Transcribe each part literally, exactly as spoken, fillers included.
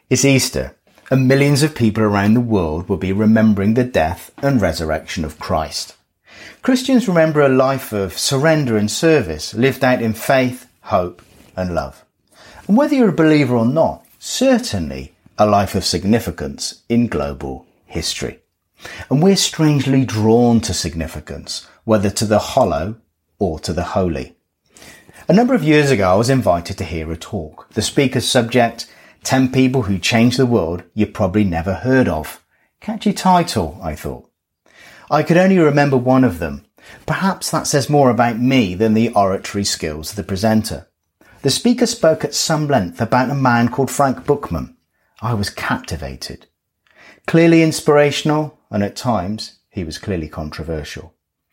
It's Easter, and millions of people around the world will be remembering the death and resurrection of Christ. Christians remember a life of surrender and service, lived out in faith, hope and love. And whether you're a believer or not, certainly a life of significance in global history. And we're strangely drawn to significance, whether to the hollow or to the holy. A number of years ago, I was invited to hear a talk. The speaker's subject, ten people who changed the world you probably never heard of. Catchy title, I thought. I could only remember one of them. Perhaps that says more about me than the oratory skills of the presenter. The speaker spoke at some length about a man called Frank Buchmann. I was captivated. Clearly inspirational, and at times he was clearly controversial.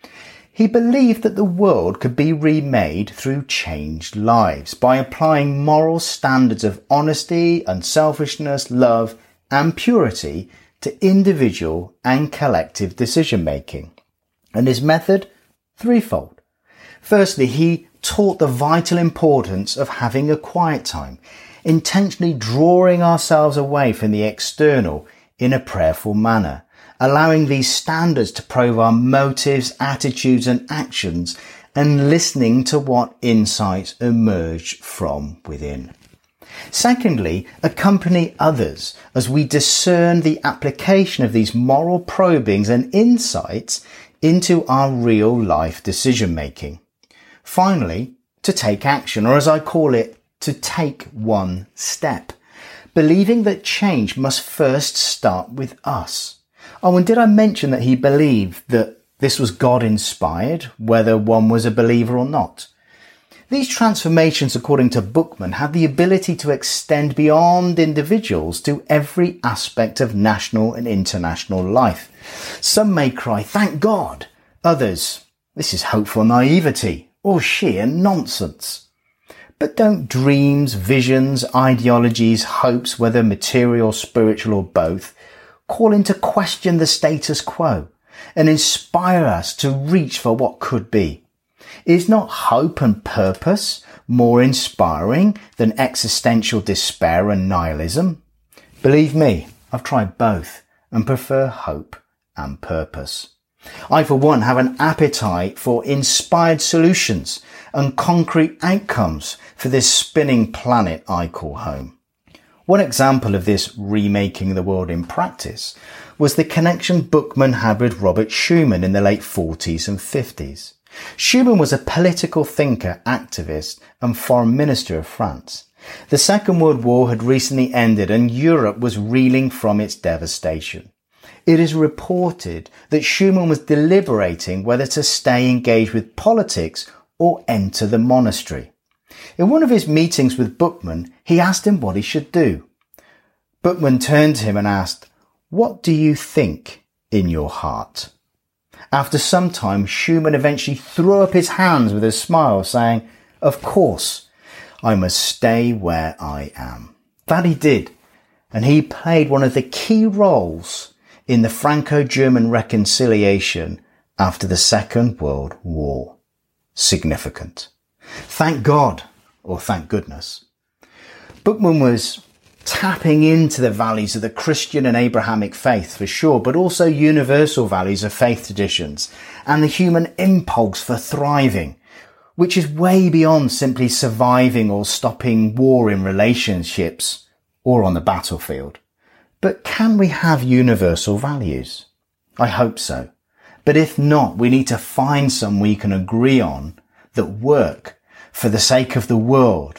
He believed that the world could be remade through changed lives by applying moral standards of honesty, unselfishness, love and purity to individual and collective decision making. And his method? Threefold. Firstly, he taught the vital importance of having a quiet time, intentionally drawing ourselves away from the external in a prayerful manner, allowing these standards to probe our motives, attitudes and actions, and listening to what insights emerge from within. Secondly, accompany others as we discern the application of these moral probings and insights into our real life decision making. Finally, to take action, or as I call it, to take one step, believing that change must first start with us. Oh, and did I mention that he believed that this was God-inspired, whether one was a believer or not? These transformations, according to Buchmann, had the ability to extend beyond individuals to every aspect of national and international life. Some may cry, thank God. Others, this is hopeful naivety or sheer nonsense. But don't dreams, visions, ideologies, hopes, whether material, spiritual or both, call into question the status quo and inspire us to reach for what could be? Is not hope and purpose more inspiring than existential despair and nihilism? Believe me, I've tried both and prefer hope and purpose. I, for one, have an appetite for inspired solutions and concrete outcomes for this spinning planet I call home. One example of this remaking the world in practice was the connection Buchmann had with Robert Schuman in the late forties and fifties. Schuman was a political thinker, activist and foreign minister of France. The Second World War had recently ended and Europe was reeling from its devastation. It is reported that Schuman was deliberating whether to stay engaged with politics or enter the monastery. In one of his meetings with Buchmann, he asked him what he should do. Buchmann turned to him and asked, "What do you think in your heart?" After some time, Schuman eventually threw up his hands with a smile, saying, "Of course, I must stay where I am." That he did, and he played one of the key roles in the Franco-German reconciliation after the Second World War. Significant. Thank God, or thank goodness. Buchmann was tapping into the values of the Christian and Abrahamic faith for sure, but also universal values of faith traditions and the human impulse for thriving, which is way beyond simply surviving or stopping war in relationships or on the battlefield. But can we have universal values? I hope so. But if not, we need to find some we can agree on that work for the sake of the world,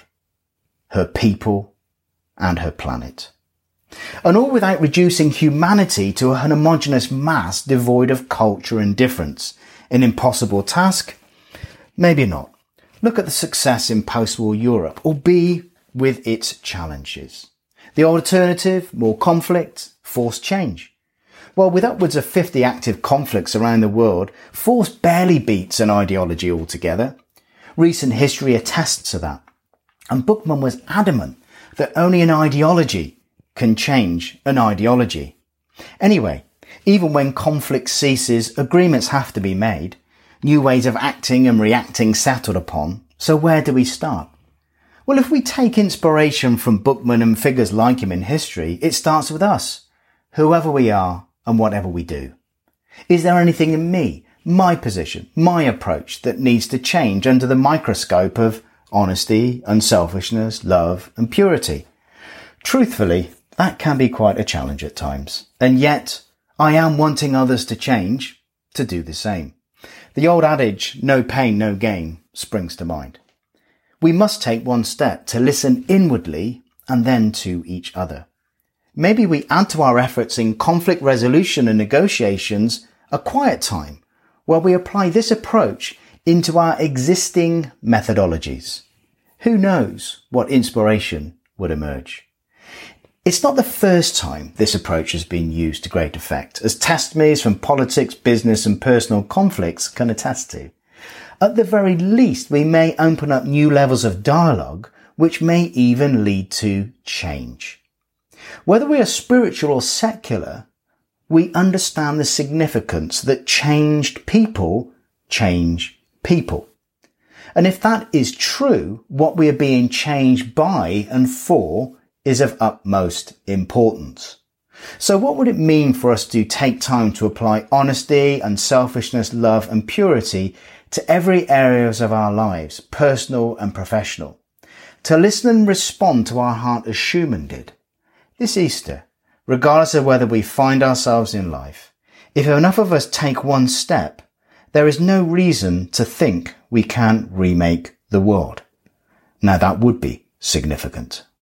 her people, and her planet. And all without reducing humanity to a homogeneous mass devoid of culture and difference. An impossible task? Maybe not. Look at the success in post-war Europe, albeit with its challenges. The alternative, more conflict, forced change. Well, with upwards of fifty active conflicts around the world, force barely beats an ideology altogether. Recent history attests to that. And Buchmann was adamant that only an ideology can change an ideology. Anyway, even when conflict ceases, agreements have to be made, new ways of acting and reacting settled upon. So where do we start? Well, if we take inspiration from Bookman and figures like him in history, it starts with us, whoever we are and whatever we do. Is there anything in me, my position, my approach that needs to change under the microscope of honesty, unselfishness, love and purity? Truthfully, that can be quite a challenge at times. And yet, I am wanting others to change, to do the same. The old adage, no pain, no gain, springs to mind. We must take one step to listen inwardly and then to each other. Maybe we add to our efforts in conflict resolution and negotiations a quiet time where we apply this approach into our existing methodologies. Who knows what inspiration would emerge? It's not the first time this approach has been used to great effect, as testimonies from politics, business and personal conflicts can attest to. At the very least, we may open up new levels of dialogue, which may even lead to change. Whether we are spiritual or secular, we understand the significance that changed people change people. And if that is true, what we are being changed by and for is of utmost importance. So what would it mean for us to take time to apply honesty, unselfishness, love and purity to every areas of our lives, personal and professional? To listen and respond to our heart as Schumann did. This Easter, regardless of whether we find ourselves in life, if enough of us take one step, there is no reason to think we can't remake the world. Now that would be significant.